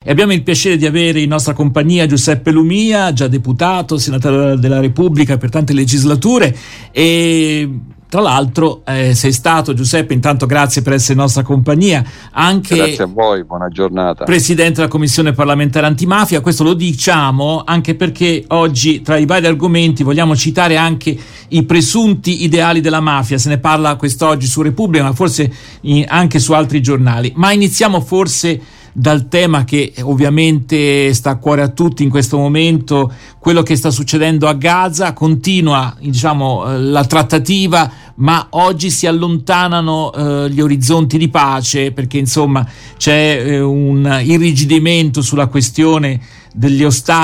e abbiamo il piacere di avere in nostra compagnia Giuseppe Lumia, già deputato, senatore della Repubblica per tante legislature, e tra l'altro sei stato, Giuseppe, intanto grazie per essere in nostra compagnia, anche grazie a voi, buona giornata, presidente della Commissione parlamentare antimafia. Questo lo diciamo anche perché oggi tra i vari argomenti vogliamo citare anche i presunti ideali della mafia. Se ne parla quest'oggi su Repubblica, ma forse anche su altri giornali. Ma iniziamo forse dal tema che ovviamente sta a cuore a tutti in questo momento, quello che sta succedendo a Gaza. Continua, la trattativa, ma oggi si allontanano gli orizzonti di pace, perché insomma c'è un irrigidimento sulla questione degli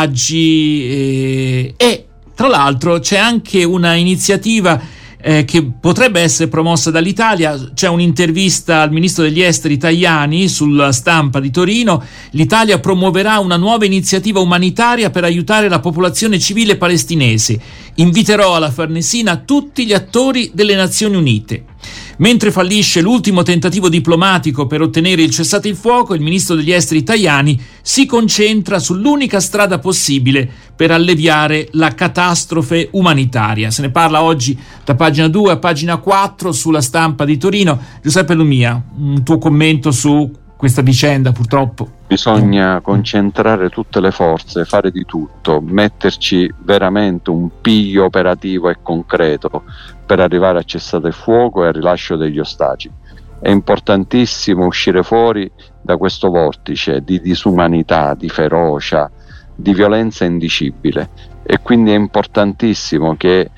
ostaggi e tra l'altro c'è anche una iniziativa che potrebbe essere promossa dall'Italia. C'è un'intervista al ministro degli esteri Tajani sulla Stampa di Torino. L'Italia promuoverà una nuova iniziativa umanitaria per aiutare la popolazione civile palestinese. Inviterò alla Farnesina tutti gli attori delle Nazioni Unite. Mentre fallisce l'ultimo tentativo diplomatico per ottenere il cessate il fuoco, il ministro degli esteri Tajani si concentra sull'unica strada possibile per alleviare la catastrofe umanitaria. Se ne parla oggi da pagina 2 a pagina 4 sulla Stampa di Torino. Giuseppe Lumia, un tuo commento su questa vicenda, purtroppo? Bisogna concentrare tutte le forze, fare di tutto, metterci veramente un piglio operativo e concreto per arrivare a cessate il fuoco e al rilascio degli ostaggi. È importantissimo uscire fuori da questo vortice di disumanità, di ferocia, di violenza indicibile, e quindi è importantissimo che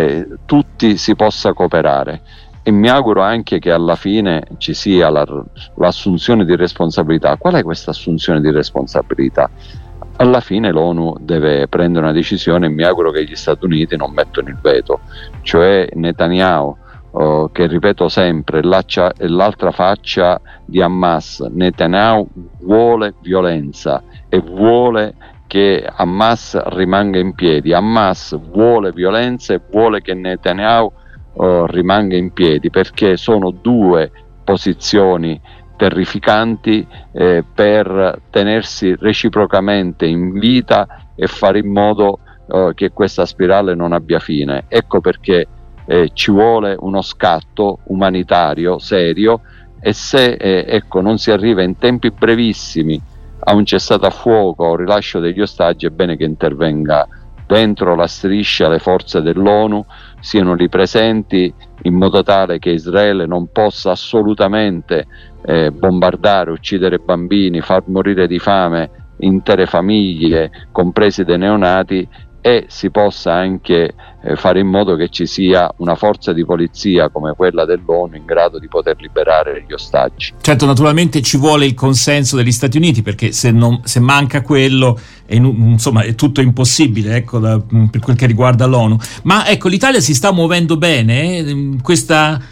tutti si possa cooperare. E mi auguro anche che alla fine ci sia l'assunzione di responsabilità. Qual è questa assunzione di responsabilità? Alla fine l'ONU deve prendere una decisione, e mi auguro che gli Stati Uniti non mettano il veto, cioè Netanyahu, che ripeto sempre, l'altra faccia di Hamas. Netanyahu vuole violenza e vuole che Hamas rimanga in piedi. Hamas vuole violenza e vuole che Netanyahu rimanga in piedi, perché sono due posizioni terrificanti per tenersi reciprocamente in vita e fare in modo che questa spirale non abbia fine. Ecco perché ci vuole uno scatto umanitario serio, e se non si arriva in tempi brevissimi a un cessate a fuoco o rilascio degli ostaggi, è bene che intervenga dentro la striscia le forze dell'ONU, siano lì presenti, in modo tale che Israele non possa assolutamente bombardare, uccidere bambini, far morire di fame intere famiglie, compresi dei neonati, e si possa anche fare in modo che ci sia una forza di polizia come quella dell'ONU in grado di poter liberare gli ostaggi. Certo, naturalmente ci vuole il consenso degli Stati Uniti, perché se manca quello è tutto impossibile, per quel che riguarda l'ONU. Ma l'Italia si sta muovendo bene, questa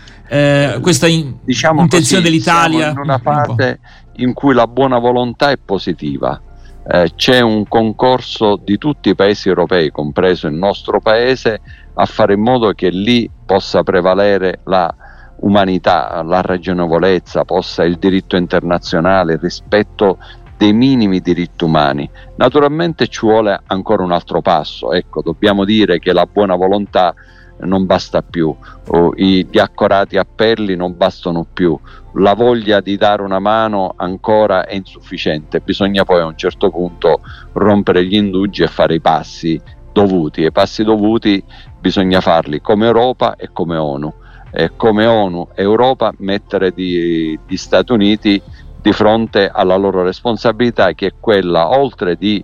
intenzione dell'Italia. Siamo in una fase in cui la buona volontà è positiva. C'è un concorso di tutti i paesi europei, compreso il nostro paese, a fare in modo che lì possa prevalere la umanità, la ragionevolezza, possa il diritto internazionale, il rispetto dei minimi diritti umani. Naturalmente ci vuole ancora un altro passo. Dobbiamo dire che la buona volontà non basta più, gli accorati appelli non bastano più, la voglia di dare una mano ancora è insufficiente. Bisogna poi a un certo punto rompere gli indugi e fare i passi dovuti, e i passi dovuti bisogna farli come Europa e come ONU, e come ONU e Europa mettere gli Stati Uniti di fronte alla loro responsabilità, che è quella, oltre di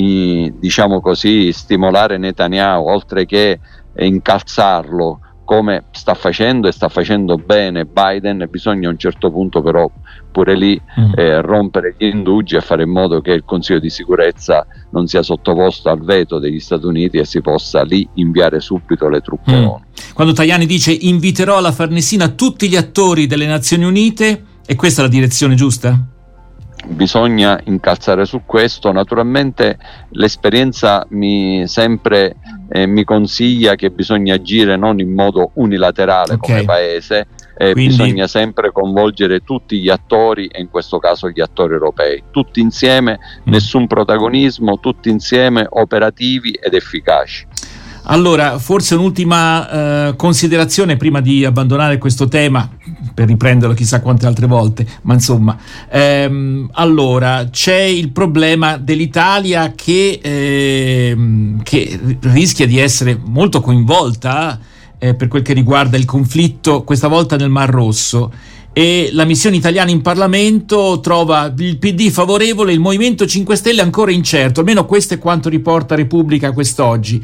stimolare Netanyahu, oltre che incalzarlo come sta facendo, e sta facendo bene Biden, bisogna a un certo punto però pure lì rompere gli indugi e fare in modo che il Consiglio di sicurezza non sia sottoposto al veto degli Stati Uniti e si possa lì inviare subito le truppe ONU. Quando Tajani dice inviterò alla Farnesina tutti gli attori delle Nazioni Unite, è questa la direzione giusta? Bisogna incalzare su questo. Naturalmente l'esperienza mi consiglia che bisogna agire non in modo unilaterale come paese, Quindi bisogna sempre coinvolgere tutti gli attori, e in questo caso gli attori europei, tutti insieme, nessun protagonismo, tutti insieme operativi ed efficaci. Allora, forse un'ultima considerazione prima di abbandonare questo tema, per riprenderlo chissà quante altre volte, ma insomma, allora c'è il problema dell'Italia che rischia di essere molto coinvolta per quel che riguarda il conflitto, questa volta nel Mar Rosso, e la missione italiana in Parlamento trova il PD favorevole, il Movimento 5 Stelle ancora incerto, almeno questo è quanto riporta Repubblica quest'oggi.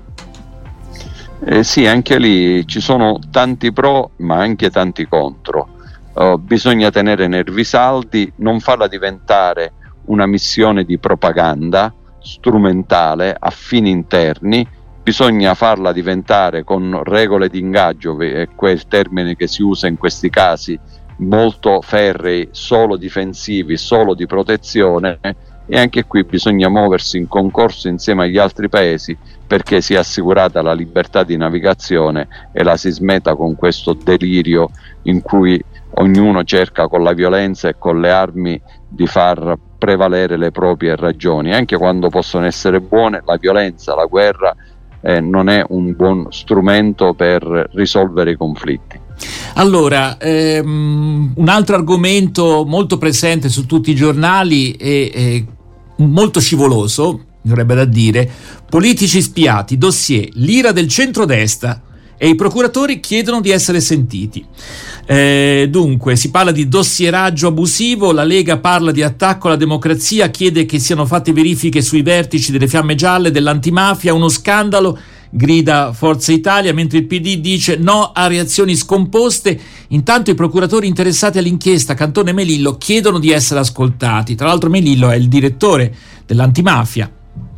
Sì, anche lì ci sono tanti pro ma anche tanti contro. Bisogna tenere nervi saldi, non farla diventare una missione di propaganda strumentale a fini interni, bisogna farla diventare con regole di ingaggio, è quel termine che si usa in questi casi, molto ferrei, solo difensivi, solo di protezione, e anche qui bisogna muoversi in concorso insieme agli altri paesi perché sia assicurata la libertà di navigazione e la si smetta con questo delirio in cui ognuno cerca con la violenza e con le armi di far prevalere le proprie ragioni, anche quando possono essere buone. La violenza, la guerra non è un buon strumento per risolvere i conflitti. Allora, un altro argomento molto presente su tutti i giornali e molto scivoloso, mi verrebbe da dire: politici spiati, dossier, l'ira del centrodestra e i procuratori chiedono di essere sentiti. Dunque, si parla di dossieraggio abusivo, la Lega parla di attacco alla democrazia, chiede che siano fatte verifiche sui vertici delle Fiamme Gialle, dell'antimafia, uno scandalo, grida Forza Italia, mentre il PD dice no a reazioni scomposte. Intanto i procuratori interessati all'inchiesta Cantone e Melillo chiedono di essere ascoltati. Tra l'altro Melillo è il direttore dell'antimafia.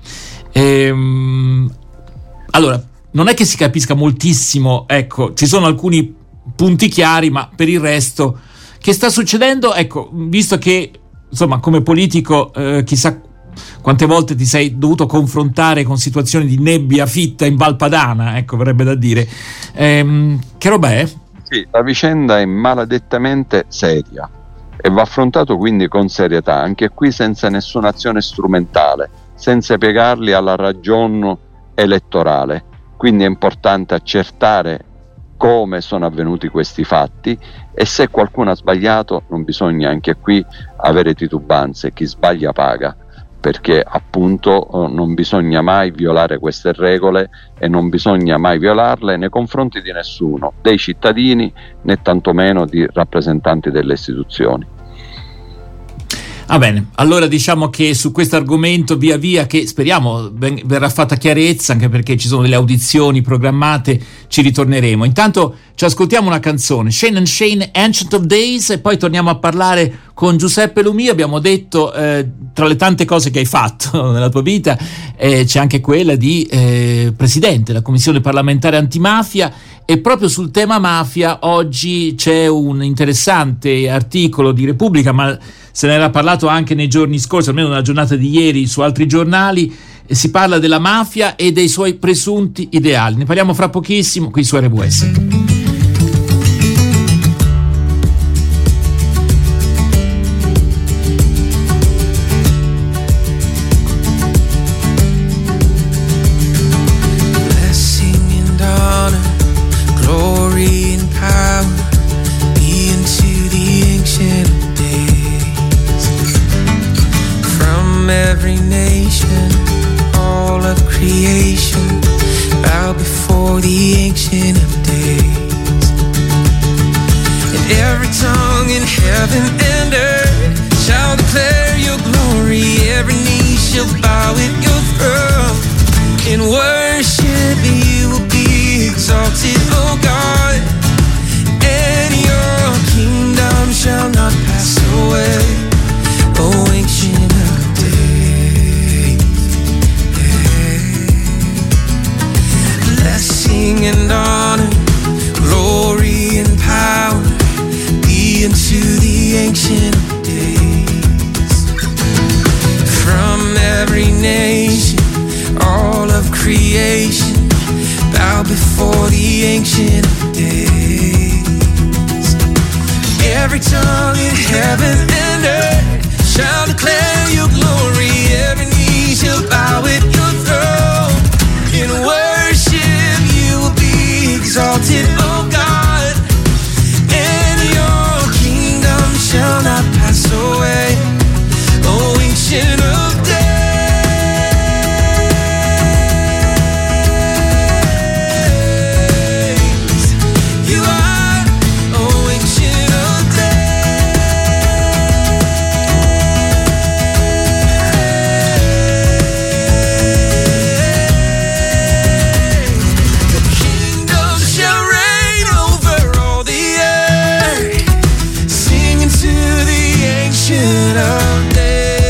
Allora, non è che si capisca moltissimo, ecco, ci sono alcuni punti chiari, ma per il resto che sta succedendo? Ecco, visto che insomma come politico chissà quante volte ti sei dovuto confrontare con situazioni di nebbia fitta in Val Padana, ecco, verrebbe da dire. Che roba è? Sì, la vicenda è maledettamente seria e va affrontato quindi con serietà, anche qui senza nessuna azione strumentale, senza piegarli alla ragione elettorale. Quindi è importante accertare come sono avvenuti questi fatti e se qualcuno ha sbagliato non bisogna anche qui avere titubanze, chi sbaglia paga, perché appunto non bisogna mai violare queste regole e non bisogna mai violarle nei confronti di nessuno, dei cittadini né tantomeno di rappresentanti delle istituzioni. Va bene, allora diciamo che su questo argomento via via, che speriamo verrà fatta chiarezza, anche perché ci sono delle audizioni programmate, ci ritorneremo. Intanto ci ascoltiamo una canzone, Shane & Shane, Ancient of Days, e poi torniamo a parlare con Giuseppe Lumia. Abbiamo detto tra le tante cose che hai fatto nella tua vita c'è anche quella di presidente della Commissione parlamentare antimafia, e proprio sul tema mafia oggi c'è un interessante articolo di Repubblica, ma se ne era parlato anche nei giorni scorsi, almeno nella giornata di ieri su altri giornali, e si parla della mafia e dei suoi presunti ideali. Ne parliamo fra pochissimo qui su RWS. Every nation, all of creation, bow before the Ancient of Days. And every tongue in heaven and earth shall declare your glory. Every knee shall bow at your throne. In worship you will be exalted, O God, and your kingdom shall not pass away, O Ancient of Days. Blessing and honor, glory and power be unto the Ancient of Days. From every nation, all of creation, bow before the Ancient of Days. tongue in heaven and earth shall declare your glory. Every knee shall bow at your throne. In worship you will be exalted, oh God, and your kingdom shall not pass away. Oh, ancient of days, you are, oh, ancient of days. The kingdom shall reign over all the earth, singing to the ancient of days.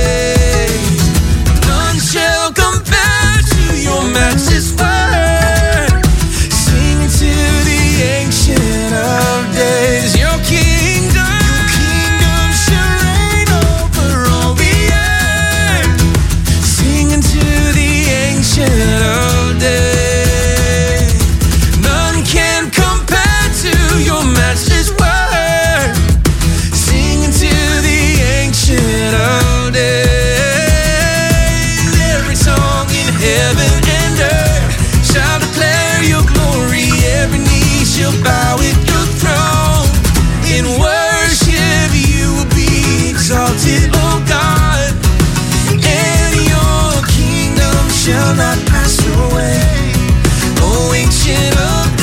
Bow at your throne. In worship you will be exalted, oh God, and your kingdom shall not pass away. Oh, ancient of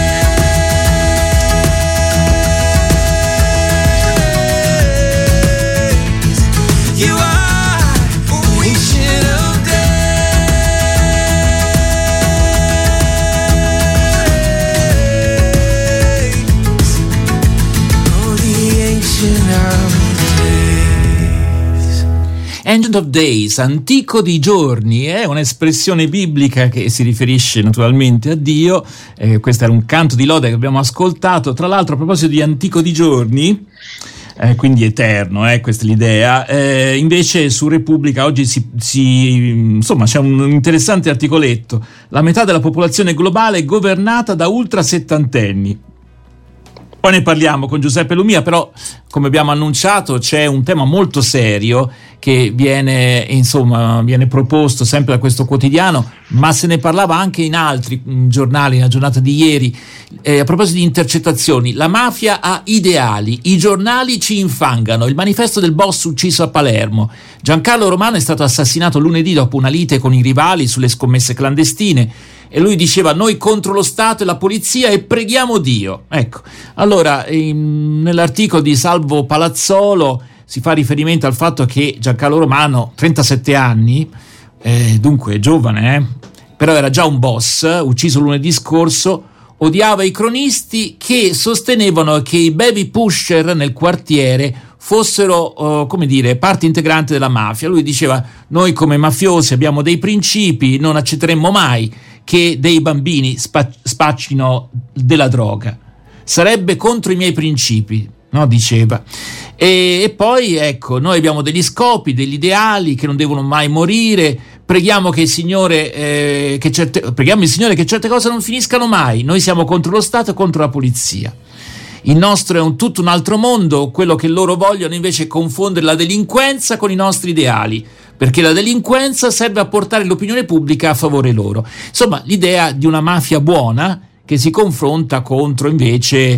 days, you are, oh, ancient of days. Ancient of Days, antico di giorni, è un'espressione biblica che si riferisce naturalmente a Dio. Questo era un canto di lode che abbiamo ascoltato. Tra l'altro, a proposito di antico di giorni, quindi eterno, questa è l'idea. Invece su Repubblica oggi insomma c'è un interessante articoletto: la metà della popolazione globale è governata da ultra settantenni. Poi ne parliamo con Giuseppe Lumia, però come abbiamo annunciato c'è un tema molto serio che viene proposto sempre da questo quotidiano, ma se ne parlava anche in altri giornali nella giornata di ieri, a proposito di intercettazioni. La mafia ha ideali, i giornali ci infangano, il manifesto del boss ucciso a Palermo. Giancarlo Romano è stato assassinato lunedì dopo una lite con i rivali sulle scommesse clandestine. E lui diceva: noi contro lo Stato e la polizia e preghiamo Dio. Ecco, allora nell'articolo di Salvo Palazzolo si fa riferimento al fatto che Giancarlo Romano, 37 anni, dunque giovane, però era già un boss, ucciso lunedì scorso, odiava i cronisti che sostenevano che i baby pusher nel quartiere fossero, parte integrante della mafia. Lui diceva: noi come mafiosi abbiamo dei principi, non accetteremmo mai che dei bambini spaccino della droga, sarebbe contro i miei principi, no? Diceva. E poi ecco, noi abbiamo degli scopi, degli ideali che non devono mai morire, preghiamo il Signore che certe cose non finiscano mai, noi siamo contro lo Stato e contro la polizia. Il nostro è tutto un altro mondo, quello che loro vogliono invece è confondere la delinquenza con i nostri ideali, perché la delinquenza serve a portare l'opinione pubblica a favore loro. Insomma, l'idea di una mafia buona che si confronta contro invece,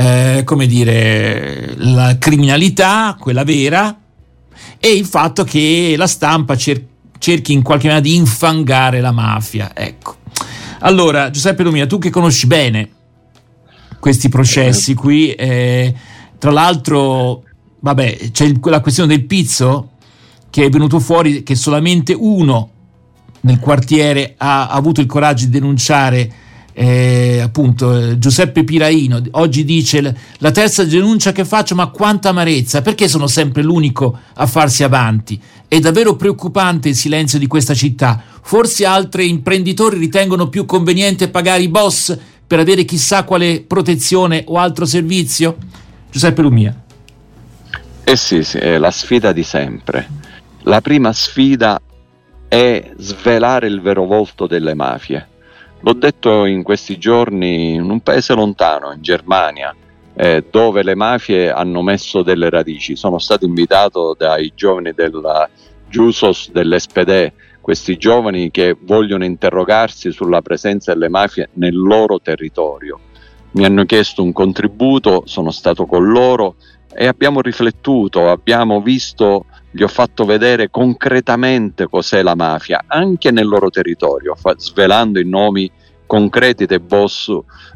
la criminalità, quella vera, e il fatto che la stampa cerchi in qualche maniera di infangare la mafia. Ecco. Allora, Giuseppe Lumia, tu che conosci bene questi processi qui, tra l'altro, c'è la questione del pizzo, che è venuto fuori che solamente uno nel quartiere ha avuto il coraggio di denunciare, Giuseppe Piraino. Oggi dice: la terza denuncia che faccio, ma quanta amarezza, perché sono sempre l'unico a farsi avanti? È davvero preoccupante il silenzio di questa città. Forse altri imprenditori ritengono più conveniente pagare i boss per avere chissà quale protezione o altro servizio? Giuseppe Lumia. Sì, è la sfida di sempre. La prima sfida è svelare il vero volto delle mafie. L'ho detto in questi giorni in un paese lontano, in Germania. dove le mafie hanno messo delle radici. Sono stato invitato dai giovani della Jusos, dell'SPD, questi giovani che vogliono interrogarsi sulla presenza delle mafie nel loro territorio. Mi hanno chiesto un contributo, sono stato con loro e abbiamo riflettuto, abbiamo visto, gli ho fatto vedere concretamente cos'è la mafia, anche nel loro territorio, svelando i nomi concreti dei boss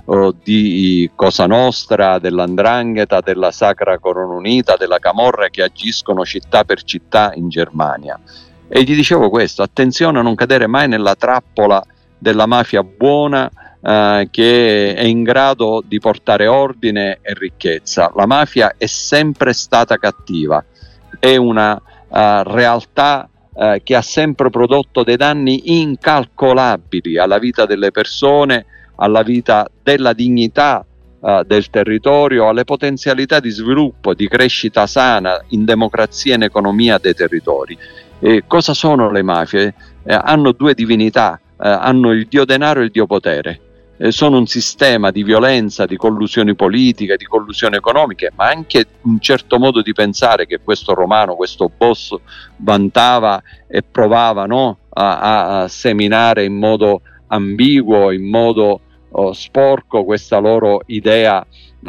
di Cosa Nostra, dell''Ndrangheta, della Sacra Corona Unita, della Camorra, che agiscono città per città in Germania. E gli dicevo questo: attenzione a non cadere mai nella trappola della mafia buona, che è in grado di portare ordine e ricchezza. La mafia è sempre stata cattiva, è una realtà che ha sempre prodotto dei danni incalcolabili alla vita delle persone, alla vita della dignità del territorio, alle potenzialità di sviluppo, di crescita sana in democrazia e in economia dei territori. Cosa sono le mafie? Hanno due divinità, hanno il dio denaro e il dio potere. Sono un sistema di violenza, di collusioni politiche, di collusioni economiche, ma anche un certo modo di pensare che questo Romano, questo boss, vantava e provava, no? a seminare in modo ambiguo, in modo sporco, questa loro idea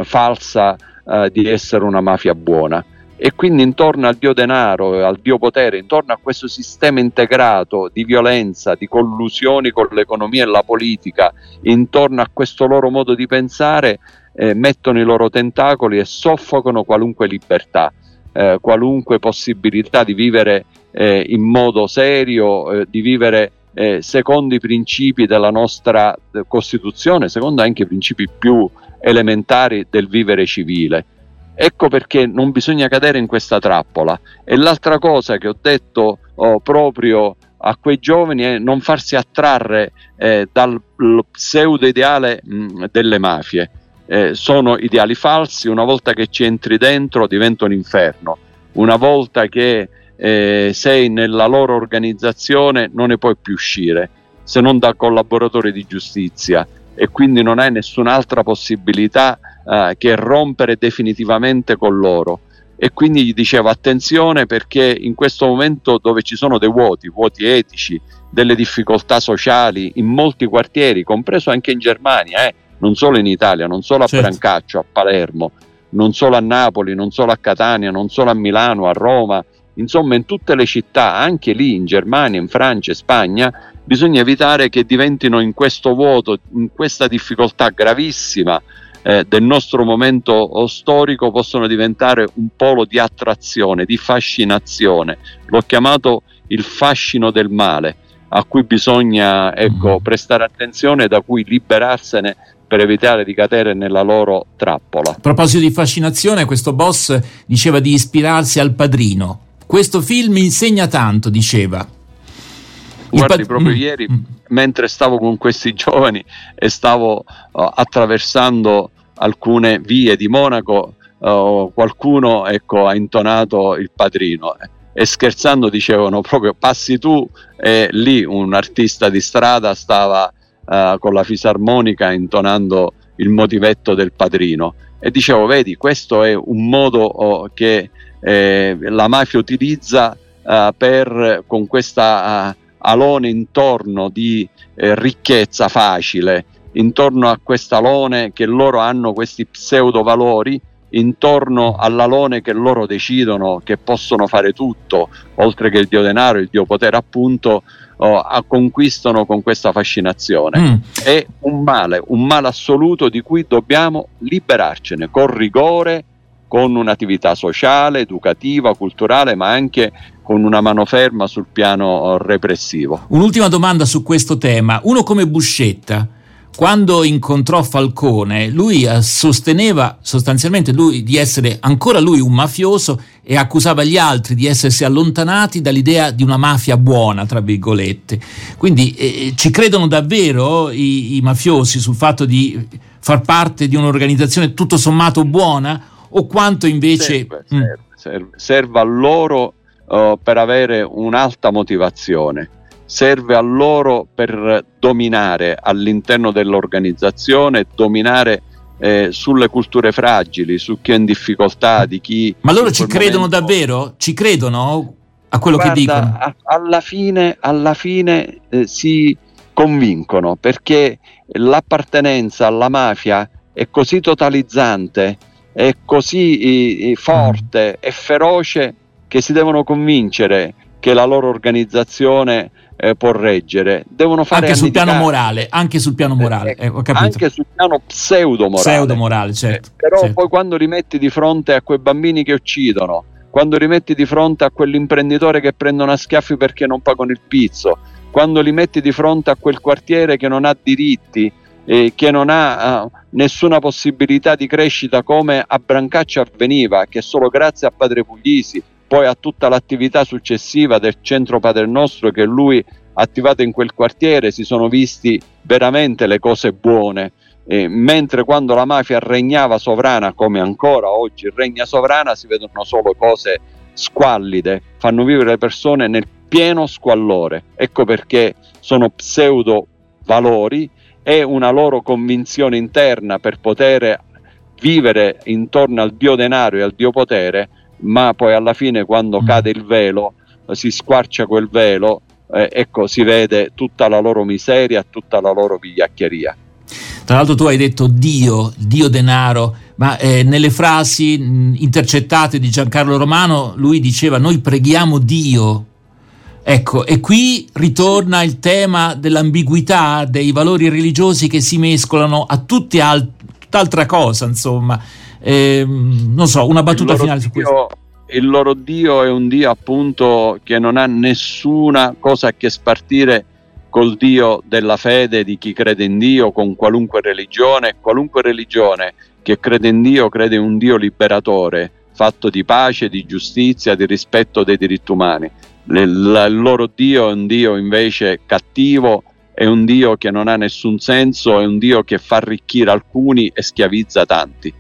falsa di essere una mafia buona. E quindi intorno al dio denaro, al dio potere, intorno a questo sistema integrato di violenza, di collusioni con l'economia e la politica, intorno a questo loro modo di pensare, mettono i loro tentacoli e soffocano qualunque libertà, qualunque possibilità di vivere in modo serio, di vivere secondo i principi della nostra Costituzione, secondo anche i principi più elementari del vivere civile. Ecco perché non bisogna cadere in questa trappola. E l'altra cosa che ho detto proprio a quei giovani è non farsi attrarre dal pseudo ideale delle mafie. Sono ideali falsi, una volta che ci entri dentro diventa un inferno, una volta che sei nella loro organizzazione non ne puoi più uscire se non da collaboratore di giustizia, e quindi non hai nessun'altra possibilità che rompere definitivamente con loro. E quindi gli dicevo attenzione, perché in questo momento dove ci sono dei vuoti etici, delle difficoltà sociali in molti quartieri, compreso anche in Germania, non solo in Italia, non solo a Brancaccio, a Palermo, non solo a Napoli, non solo a Catania, non solo a Milano, a Roma, insomma in tutte le città, anche lì in Germania, in Francia e Spagna, bisogna evitare che diventino in questo vuoto, in questa difficoltà gravissima del nostro momento storico, possono diventare un polo di attrazione, di fascinazione. L'ho chiamato il fascino del male, a cui bisogna prestare attenzione, da cui liberarsene per evitare di cadere nella loro trappola. A proposito di fascinazione, questo boss diceva di ispirarsi al Padrino. Questo film insegna tanto, diceva. Guardi, proprio ieri, mentre stavo con questi giovani e stavo attraversando alcune vie di Monaco, qualcuno ha intonato Il Padrino e scherzando dicevano proprio: passi tu, e lì un artista di strada stava con la fisarmonica intonando il motivetto del Padrino, e dicevo: vedi, questo è un modo che la mafia utilizza con questa alone intorno di ricchezza facile, intorno a quest'alone che loro hanno, questi pseudo valori, intorno all'alone che loro decidono che possono fare tutto, oltre che il dio denaro, il dio potere appunto, conquistano con questa fascinazione. È un male assoluto di cui dobbiamo liberarcene con rigore, con un'attività sociale, educativa, culturale, ma anche con una mano ferma sul piano repressivo. Un'ultima domanda su questo tema. Uno come Buscetta, quando incontrò Falcone, lui sosteneva sostanzialmente di essere ancora lui un mafioso e accusava gli altri di essersi allontanati dall'idea di una mafia buona, tra virgolette. Quindi ci credono davvero i mafiosi sul fatto di far parte di un'organizzazione tutto sommato buona, o quanto invece serve a loro per avere un'alta motivazione, serve a loro per dominare all'interno dell'organizzazione, dominare sulle culture fragili, su chi è in difficoltà, di chi... Ma loro ci credono davvero? Ci credono a quello che dicono? Alla fine si convincono, perché l'appartenenza alla mafia è così totalizzante, è così forte e feroce, che si devono convincere che la loro organizzazione può reggere. Devono fare anche sul piano morale, ho capito. Anche sul piano pseudo-morale, certo. Però certo. Poi quando rimetti di fronte a quei bambini che uccidono, quando rimetti di fronte a quell'imprenditore che prendono a schiaffi perché non pagano il pizzo, quando li metti di fronte a quel quartiere che non ha diritti, che non ha nessuna possibilità di crescita, come a Brancaccio avveniva, che solo grazie a Padre Puglisi, poi a tutta l'attività successiva del centro Padre Nostro che lui ha attivato in quel quartiere, si sono visti veramente le cose buone, mentre quando la mafia regnava sovrana, come ancora oggi regna sovrana, si vedono solo cose squallide, fanno vivere le persone nel pieno squallore. Ecco perché sono pseudo valori, è una loro convinzione interna per poter vivere intorno al dio denaro e al dio potere, ma poi alla fine, quando cade il velo, si squarcia quel velo, ecco, si vede tutta la loro miseria, tutta la loro vigliaccheria. Tra l'altro tu hai detto Dio denaro, ma nelle frasi intercettate di Giancarlo Romano lui diceva: noi preghiamo Dio. Ecco, e qui ritorna il tema dell'ambiguità dei valori religiosi che si mescolano a tutt'altra cosa, insomma. Non so, una battuta finale su questo. Il loro Dio è un Dio, appunto, che non ha nessuna cosa a che spartire col Dio della fede di chi crede in Dio, con qualunque religione che crede in Dio crede in un Dio liberatore, fatto di pace, di giustizia, di rispetto dei diritti umani. Il loro Dio è un Dio invece cattivo, è un Dio che non ha nessun senso, è un Dio che fa arricchire alcuni e schiavizza tanti.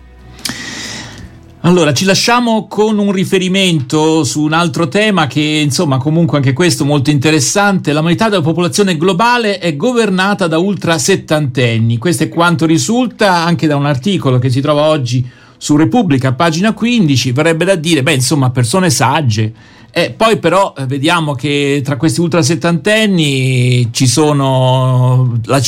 Allora, ci lasciamo con un riferimento su un altro tema che, insomma, comunque anche questo molto interessante. La metà della popolazione globale è governata da ultrasettantenni. Questo è quanto risulta anche da un articolo che si trova oggi su Repubblica, pagina 15. Verrebbe da dire, insomma, persone sagge. Poi però vediamo che tra questi ultrasettantenni ci sono la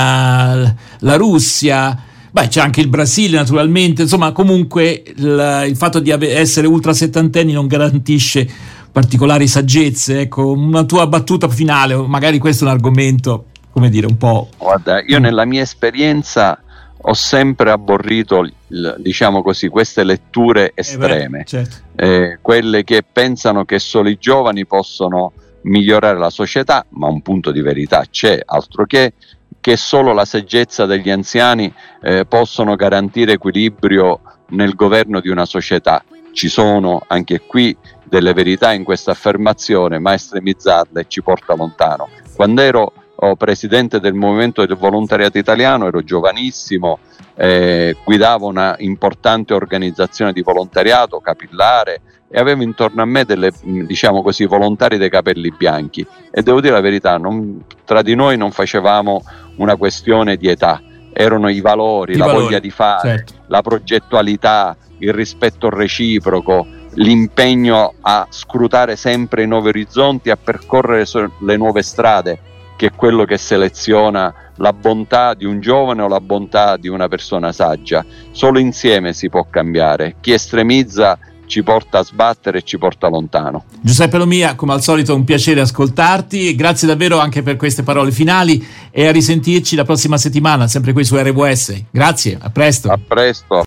Cina, la Russia, c'è anche il Brasile naturalmente, insomma comunque il fatto di essere ultrasettantenni non garantisce particolari saggezze. Ecco, una tua battuta finale, magari questo è un argomento, come dire, un po'... Guarda, io nella mia esperienza ho sempre abborrito, diciamo così, queste letture estreme, certo. Quelle che pensano che solo i giovani possono migliorare la società, ma un punto di verità c'è, altro che solo la saggezza degli anziani possono garantire equilibrio nel governo di una società. Ci sono anche qui delle verità in questa affermazione, ma estremizzarle ci porta lontano. Quando ero presidente del movimento del volontariato italiano, ero giovanissimo, guidavo una importante organizzazione di volontariato capillare e avevo intorno a me delle, diciamo così, volontari dei capelli bianchi, e devo dire la verità, tra di noi non facevamo una questione di età, erano i valori, voglia di fare, certo. La progettualità, il rispetto reciproco, l'impegno a scrutare sempre i nuovi orizzonti, a percorrere le nuove strade, che è quello che seleziona la bontà di un giovane o la bontà di una persona saggia. Solo insieme si può cambiare. Chi estremizza ci porta a sbattere e ci porta lontano. Giuseppe Lomia, come al solito un piacere ascoltarti, grazie davvero anche per queste parole finali, e a risentirci la prossima settimana, sempre qui su RWS. Grazie, a presto. A presto.